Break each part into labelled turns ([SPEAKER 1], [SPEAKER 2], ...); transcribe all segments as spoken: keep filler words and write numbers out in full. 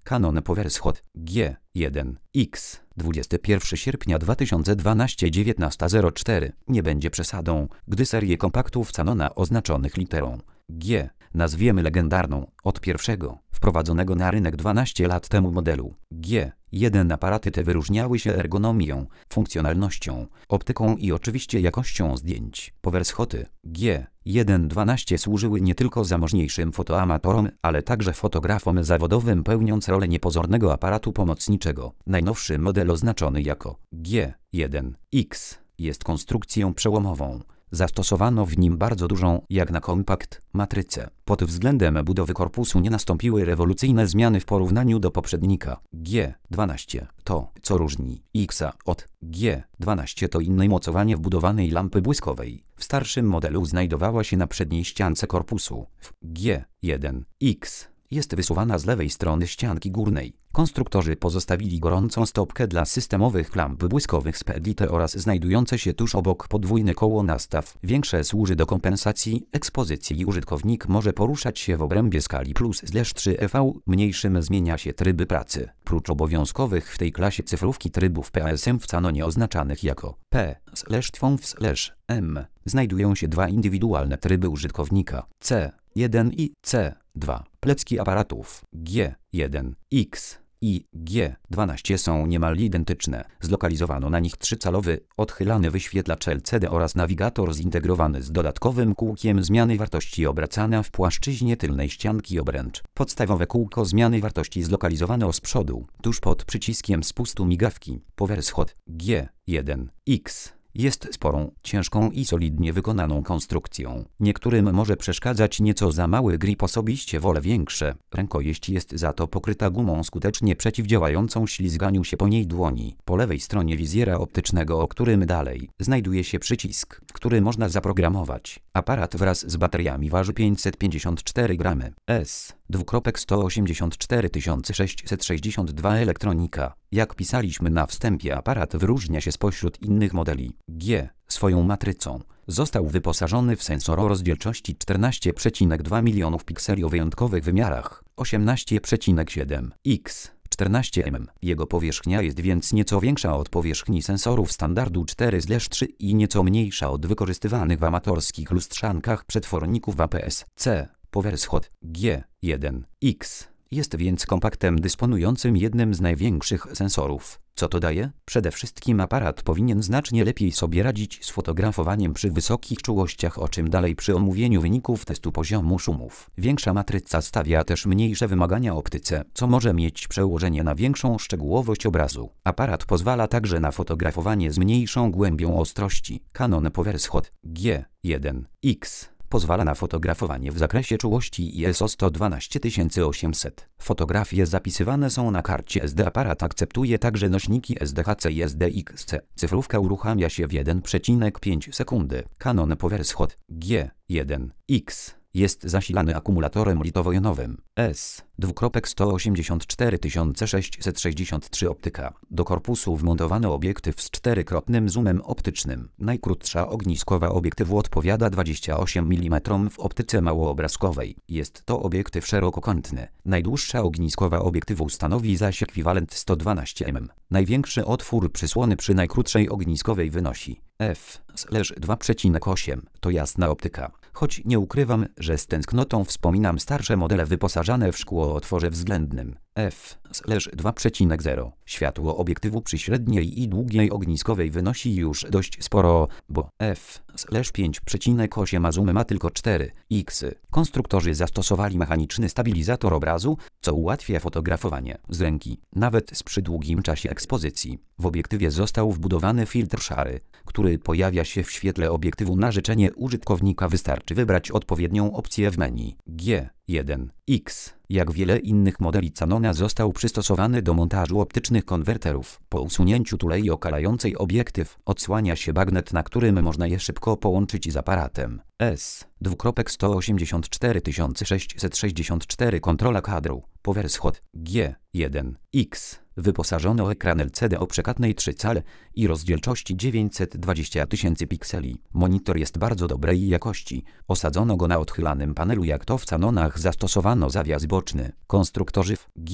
[SPEAKER 1] Canon PowerShot G jeden X dwudziestego pierwszego sierpnia dwa tysiące dwunastego dziewiętnaście zero cztery nie będzie przesadą, gdy serię kompaktów Canona oznaczonych literą G nazwiemy legendarną. Od pierwszego, wprowadzonego na rynek dwanaście lat temu modelu G jeden aparaty te wyróżniały się ergonomią, funkcjonalnością, optyką i oczywiście jakością zdjęć. PowerShoty G jeden dwanaście służyły nie tylko zamożniejszym fotoamatorom, ale także fotografom zawodowym, pełniąc rolę niepozornego aparatu pomocniczego. Najnowszy model oznaczony jako G jeden X jest konstrukcją przełomową. Zastosowano w nim bardzo dużą, jak na kompakt, matrycę. Pod względem budowy korpusu nie nastąpiły rewolucyjne zmiany w porównaniu do poprzednika G dwanaście. To, co różni X od G dwanaście, to inne mocowanie wbudowanej lampy błyskowej. W starszym modelu znajdowała się na przedniej ściance korpusu. W G jeden X jest wysuwana z lewej strony ścianki górnej. Konstruktorzy pozostawili gorącą stopkę dla systemowych lamp błyskowych z P L I T oraz znajdujące się tuż obok podwójne koło nastaw. Większe służy do kompensacji ekspozycji i użytkownik może poruszać się w obrębie skali plus trzy E V. Mniejszym zmienia się tryby pracy. Prócz obowiązkowych w tej klasie cyfrówki trybów P A S M w Canonie oznaczanych jako P M znajdują się dwa indywidualne tryby użytkownika C jeden i C dwa. Plecki aparatów G jeden X i G dwanaście są niemal identyczne. Zlokalizowano na nich trzycalowy, odchylany wyświetlacz L C D oraz nawigator zintegrowany z dodatkowym kółkiem zmiany wartości obracania w płaszczyźnie tylnej ścianki obręcz. Podstawowe kółko zmiany wartości zlokalizowano z przodu, tuż pod przyciskiem spustu migawki. PowerShot G jeden X jest sporą, ciężką i solidnie wykonaną konstrukcją. Niektórym może przeszkadzać nieco za mały grip, osobiście wolę większe. Rękojeść jest za to pokryta gumą skutecznie przeciwdziałającą ślizganiu się po niej dłoni. Po lewej stronie wizjera optycznego, o którym dalej, znajduje się przycisk, który można zaprogramować. Aparat wraz z bateriami waży pięćset pięćdziesiąt cztery gramy. S sto osiemdziesiąt cztery tysiące sześćset sześćdziesiąt dwa elektronika. Jak pisaliśmy na wstępie, aparat wyróżnia się spośród innych modeli G swoją matrycą. Został wyposażony w sensor o rozdzielczości czternaście przecinek dwa milionów pikseli o wyjątkowych wymiarach osiemnaście przecinek siedem x czternaście milimetrów. Jego powierzchnia jest więc nieco większa od powierzchni sensorów standardu cztery trzy i nieco mniejsza od wykorzystywanych w amatorskich lustrzankach przetworników A P S C. PowerShot G jeden X jest więc kompaktem dysponującym jednym z największych sensorów. Co to daje? Przede wszystkim aparat powinien znacznie lepiej sobie radzić z fotografowaniem przy wysokich czułościach, o czym dalej przy omówieniu wyników testu poziomu szumów. Większa matryca stawia też mniejsze wymagania optyce, co może mieć przełożenie na większą szczegółowość obrazu. Aparat pozwala także na fotografowanie z mniejszą głębią ostrości. Canon PowerShot G jeden X pozwala na fotografowanie w zakresie czułości I S O sto dwanaście tysięcy osiemset. Fotografie zapisywane są na karcie S D. Aparat akceptuje także nośniki S D H C i S D X C. Cyfrówka uruchamia się w jeden przecinek pięć sekundy. Canon PowerShot G jeden X jest zasilany akumulatorem litowo-jonowym S sto osiemdziesiąt cztery tysiące sześćset sześćdziesiąt trzy optyka. Do korpusu wmontowano obiektyw z czterokrotnym zoomem optycznym. Najkrótsza ogniskowa obiektywu odpowiada dwadzieścia osiem milimetrów w optyce małoobrazkowej. Jest to obiektyw szerokokątny. Najdłuższa ogniskowa obiektywu stanowi zaś ekwiwalent sto dwanaście milimetrów. Największy otwór przysłony przy najkrótszej ogniskowej wynosi f dwa przecinek osiem. To jasna optyka. Choć nie ukrywam, że z tęsknotą wspominam starsze modele wyposażane w szkło o otworze względnym f dwa przecinek zero. Światło obiektywu przy średniej i długiej ogniskowej wynosi już dość sporo, bo f pięć przecinek osiem a zoom ma tylko cztery x. Konstruktorzy zastosowali mechaniczny stabilizator obrazu, co ułatwia fotografowanie z ręki, nawet z przy długim czasie ekspozycji. W obiektywie został wbudowany filtr szary, który pojawia się w świetle obiektywu na życzenie użytkownika. Wystarczy wybrać odpowiednią opcję w menu. G jeden X, jak wiele innych modeli Canona, został przystosowany do montażu optycznych konwerterów. Po usunięciu tulei okalającej obiektyw odsłania się bagnet, na którym można je szybko połączyć z aparatem. S sto osiemdziesiąt cztery tysiące sześćset sześćdziesiąt cztery kontrola kadru. PowerShot G jeden X wyposażono ekran L C D o przekatnej trzy cale i rozdzielczości dziewięćset dwadzieścia tysięcy pikseli. Monitor jest bardzo dobrej jakości. Osadzono go na odchylanym panelu, jak to w Canonach zastosowano zawias boczny. Konstruktorzy w G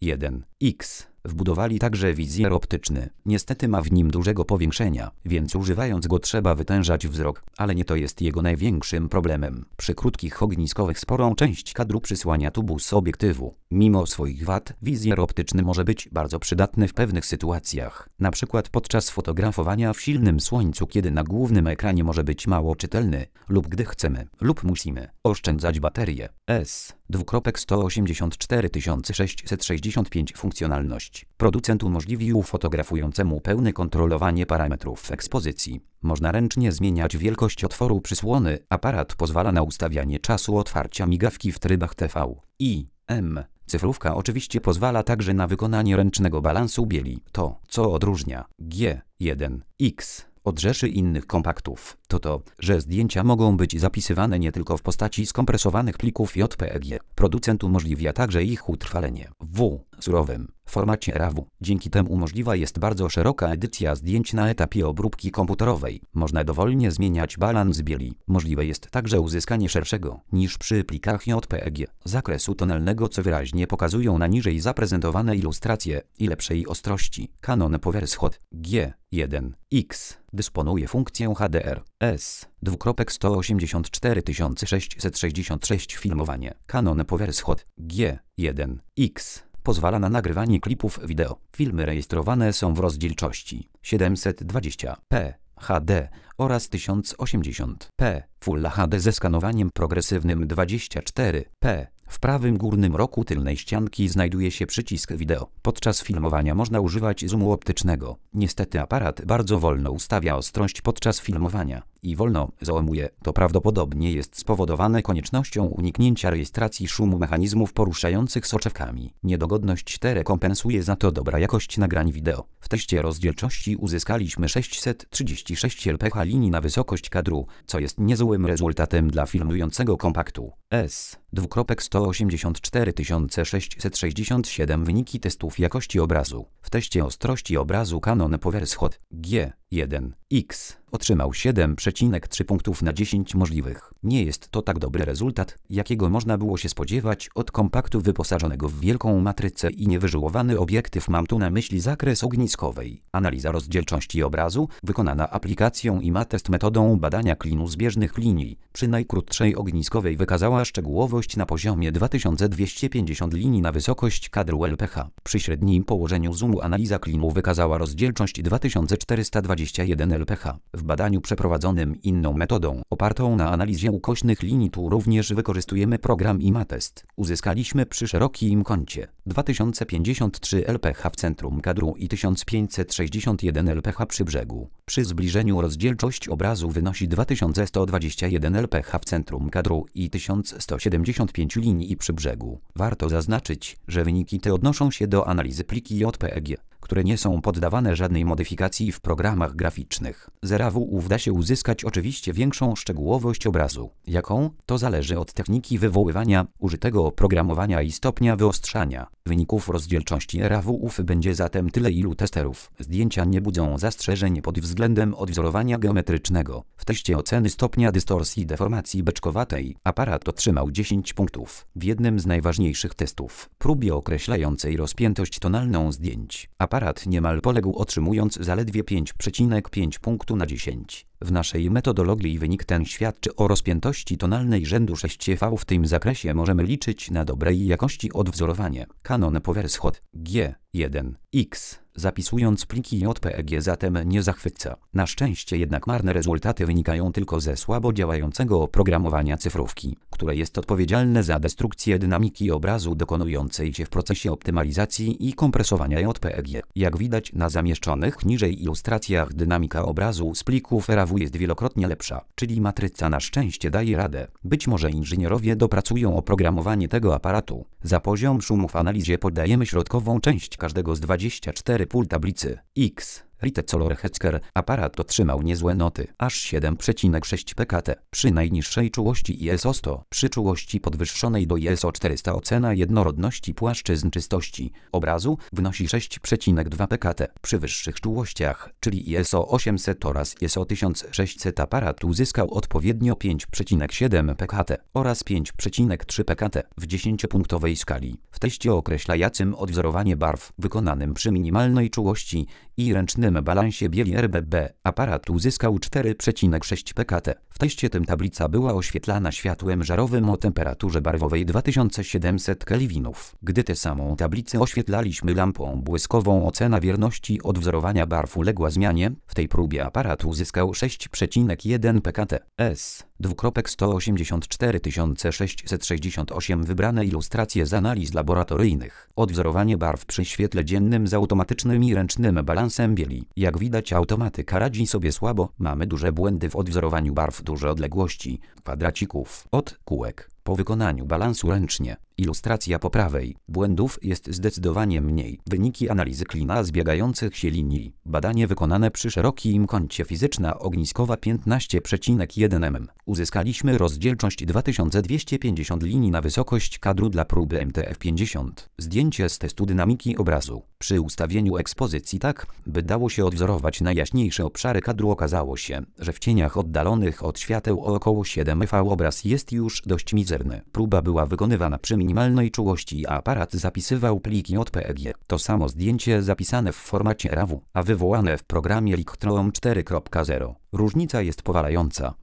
[SPEAKER 1] jeden X wbudowali także wizjer optyczny. Niestety ma w nim dużego powiększenia, więc używając go trzeba wytężać wzrok, ale nie to jest jego największym problemem. Przy krótkich ogniskowych sporą część kadru przysłania tubus obiektywu. Mimo swoich wad, wizjer optyczny może być bardzo przydatny w pewnych sytuacjach. Na przykład podczas fotografowania w silnym słońcu, kiedy na głównym ekranie może być mało czytelny, lub gdy chcemy, lub musimy oszczędzać baterię. S sto osiemdziesiąt cztery tysiące sześćset sześćdziesiąt pięć funkcjonalność. Producent umożliwił fotografującemu pełne kontrolowanie parametrów ekspozycji. Można ręcznie zmieniać wielkość otworu przysłony. Aparat pozwala na ustawianie czasu otwarcia migawki w trybach T V I M. Cyfrówka oczywiście pozwala także na wykonanie ręcznego balansu bieli. To, co odróżnia G jeden X od rzeszy innych kompaktów, to to, że zdjęcia mogą być zapisywane nie tylko w postaci skompresowanych plików J P G. Producent umożliwia także ich utrwalenie w surowym formacie RAW. Dzięki temu możliwa jest bardzo szeroka edycja zdjęć na etapie obróbki komputerowej. Można dowolnie zmieniać balans bieli. Możliwe jest także uzyskanie szerszego, niż przy plikach J P G, zakresu tonalnego, co wyraźnie pokazują na niżej zaprezentowane ilustracje, i lepszej ostrości. Canon PowerShot G jeden X dysponuje funkcją H D R S sto osiemdziesiąt cztery tysiące sześćset sześćdziesiąt sześć filmowanie. Canon PowerShot G jeden X pozwala na nagrywanie klipów wideo. Filmy rejestrowane są w rozdzielczości siedemset dwadzieścia p H D oraz tysiąc osiemdziesiąt p Full H D ze skanowaniem progresywnym dwadzieścia cztery p. W prawym górnym rogu tylnej ścianki znajduje się przycisk wideo. Podczas filmowania można używać zoomu optycznego. Niestety aparat bardzo wolno ustawia ostrość podczas filmowania i wolno zoomuje. To prawdopodobnie jest spowodowane koniecznością uniknięcia rejestracji szumu mechanizmów poruszających soczewkami. Niedogodność tę rekompensuje za to dobra jakość nagrań wideo. W teście rozdzielczości uzyskaliśmy sześćset trzydzieści sześć L P H linii na wysokość kadru, co jest niezłym rezultatem dla filmującego kompaktu. S sto osiemdziesiąt cztery tysiące sześćset sześćdziesiąt siedem wyniki testów jakości obrazu. W teście ostrości obrazu Canon PowerShot G jeden X otrzymał siedem przecinek trzy punktów na dziesięć możliwych. Nie jest to tak dobry rezultat, jakiego można było się spodziewać od kompaktu wyposażonego w wielką matrycę i niewyżyłowany obiektyw. Mam tu na myśli zakres ogniskowej. Analiza rozdzielczości obrazu, wykonana aplikacją ImaTest metodą badania klinu zbieżnych linii, przy najkrótszej ogniskowej wykazała szczegółowość na poziomie dwa tysiące dwieście pięćdziesiąt linii na wysokość kadru L P H. Przy średnim położeniu zoomu analiza klinu wykazała rozdzielczość dwa tysiące czterysta dwadzieścia jeden L P H. W badaniu przeprowadzonym inną metodą, opartą na analizie ukośnych linii, tu również wykorzystujemy program ImaTest, uzyskaliśmy przy szerokim kącie dwa tysiące pięćdziesiąt trzy L P H w centrum kadru i tysiąc pięćset sześćdziesiąt jeden L P H przy brzegu. Przy zbliżeniu rozdzielczość obrazu wynosi dwa tysiące sto dwadzieścia jeden L P H w centrum kadru i tysiąc sto siedemdziesiąt pięć linii przy brzegu. Warto zaznaczyć, że wyniki te odnoszą się do analizy pliki J P G, które nie są poddawane żadnej modyfikacji w programach graficznych. Z RAW uda się uzyskać oczywiście większą szczegółowość obrazu. Jaką? To zależy od techniki wywoływania, użytego oprogramowania i stopnia wyostrzania. Wyników rozdzielczości RAW będzie zatem tyle, ilu testerów. Zdjęcia nie budzą zastrzeżeń pod względem odwzorowania geometrycznego. W teście oceny stopnia dystorsji deformacji beczkowatej aparat otrzymał dziesięć punktów. W jednym z najważniejszych testów, próbie określającej rozpiętość tonalną zdjęć, aparat niemal poległ, otrzymując zaledwie pięć przecinek pięć punktu na dziesięć. W naszej metodologii wynik ten świadczy o rozpiętości tonalnej rzędu sześć V. W tym zakresie możemy liczyć na dobrej jakości odwzorowanie. Canon PowerShot G jeden X zapisując pliki J P G zatem nie zachwyca. Na szczęście jednak marne rezultaty wynikają tylko ze słabo działającego oprogramowania cyfrówki, które jest odpowiedzialne za destrukcję dynamiki obrazu dokonującej się w procesie optymalizacji i kompresowania J P G. Jak widać na zamieszczonych niżej ilustracjach, dynamika obrazu z plików RAW jest wielokrotnie lepsza, czyli matryca na szczęście daje radę. Być może inżynierowie dopracują oprogramowanie tego aparatu. Za poziom szumu w analizie podajemy środkową część każdego z dwudziestu czterech pól tablicy X. Rite Color-Hetzker. Aparat otrzymał niezłe noty, aż siedem przecinek sześć P K T. Przy najniższej czułości I S O sto, przy czułości podwyższonej do I S O czterysta ocena jednorodności płaszczyzn czystości obrazu wynosi sześć przecinek dwa P K T. Przy wyższych czułościach, czyli I S O osiemset oraz I S O tysiąc sześćset, aparat uzyskał odpowiednio pięć przecinek siedem P K T oraz pięć przecinek trzy P K T w dziesięciopunktowej skali. W teście określającym odwzorowanie barw wykonanym przy minimalnej czułości i ręcznym balansie bieli R B B aparat uzyskał cztery przecinek sześć P K T. W teście tym tablica była oświetlana światłem żarowym o temperaturze barwowej dwa tysiące siedemset kelwinów. Gdy tę samą tablicę oświetlaliśmy lampą błyskową, ocena wierności odwzorowania barw uległa zmianie. W tej próbie aparat uzyskał sześć przecinek jeden P K T. S. sto osiemdziesiąt cztery tysiące sześćset sześćdziesiąt osiem Wybrane ilustracje z analiz laboratoryjnych. Odwzorowanie barw przy świetle dziennym z automatycznym i ręcznym balansem bieli. Jak widać, automatyka radzi sobie słabo. Mamy duże błędy w odwzorowaniu barw, duże odległości kwadracików od kółek. Po wykonaniu balansu ręcznie, ilustracja po prawej, błędów jest zdecydowanie mniej. Wyniki analizy klina zbiegających się linii. Badanie wykonane przy szerokim kącie, fizyczna ogniskowa piętnaście przecinek jeden milimetra. Uzyskaliśmy rozdzielczość dwa tysiące dwieście pięćdziesiąt linii na wysokość kadru dla próby M T F pięćdziesiąt. Zdjęcie z testu dynamiki obrazu. Przy ustawieniu ekspozycji tak, by dało się odwzorować najjaśniejsze obszary kadru, okazało się, że w cieniach oddalonych od świateł o około siedem V obraz jest już dość mizerny. Próba była wykonywana przy minimalnej czułości, a aparat zapisywał pliki J P G. To samo zdjęcie zapisane w formacie RAW, a wywołane w programie Lightroom cztery kropka zero. Różnica jest powalająca.